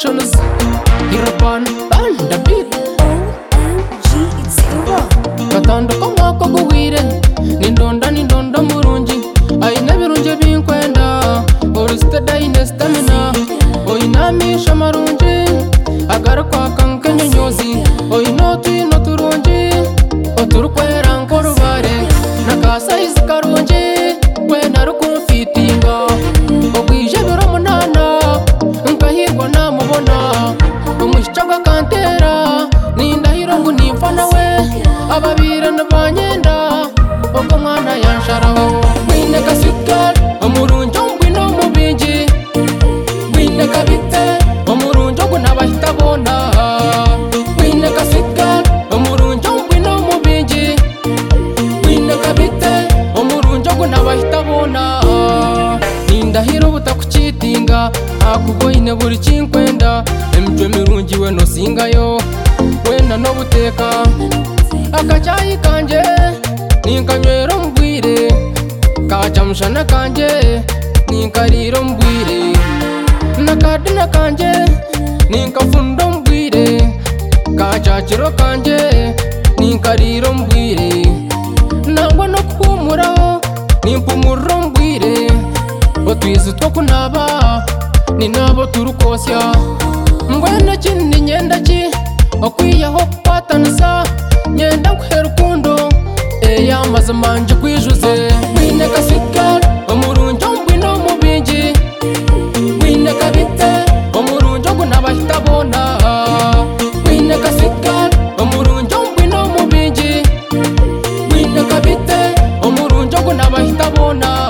promotions. Hirapan and the beat. OMG, it's Silver. Katando komako guwire. Nindonda murunji. Aina birunje binkwenda. Oriste daine stamina. Oinamisha marunji. Agar kwa kankenya nyozi. Oinoti no turunji. Oturukwera nkorubare. Nakasa izikarunji. Kwena rukumfitinga. Ogwije biro munana. Nkahirwa namubona. Omushicaga kantera. Nindahiro ngu nimfana we. Ababire nabanyenda. Ogo mwana yansharaho. Wine kasukar. Omurunjo mbwino mubinji. Wine kabite. Omurunjo ngu nabahitabona. Wine kasukar. Omurunjo mbwino mubinji. Wine kabite. Omurunjo ngu nabahitabona. Nindahiro butakuchitinga. Akugoine buri chinkwenda. Emijwe mirungi we no singayo. Wenda no buteka. Akachayi kanje ninkanywera mbwire. Kachamushana kanje ninkariro mbwire. Nakadina kanje ninkafundo mbwire. Kachachiro kanje ninkariro mbwire. Nangwa no kuhumuraho nimpumuro mbwire. Otwizu two kunaba ni nabo turukosya. Mbwene chini nyenda chi okwiyaho kupatanisa. Nyenda nkuhera urukundo eyamaze manje kwijuze. Wine kasukar omurunjo mbwino mubinji. Wine kabite omurunjo ngu nabahitabona. Wine kasukar omurunjo mbwino mubinji. Wine kabite omurunjo ngu nabahitabona.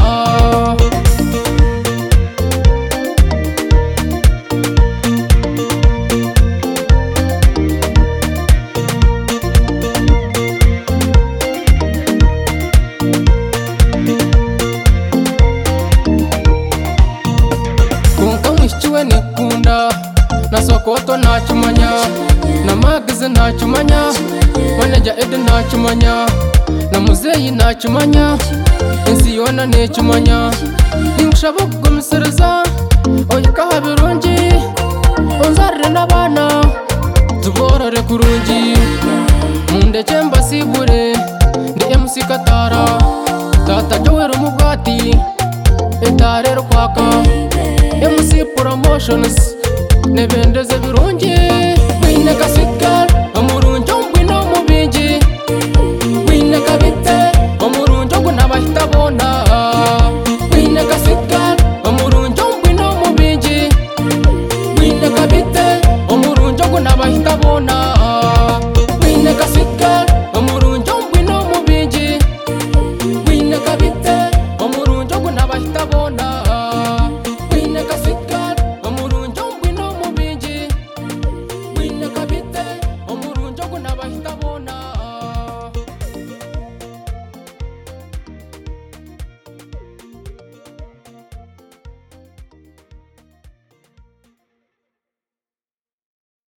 Mwishiwe nikunda. Na Sokoto nachumanya. Na Magize nachumanya. Manager Ed nachumanya. Na Muzeyi nachumanya. Insiyona nechumanya. Ninkushaba kugumisiriza. Oyikaha birungi. Onzarire n'abana. Tuborore kurungi. Mundeke mbasigure. Ndi MC Katara. Tata Joel Mugati. Etarero kwaka. MC Promotions. Nebendeze birungi. Wine kasukar.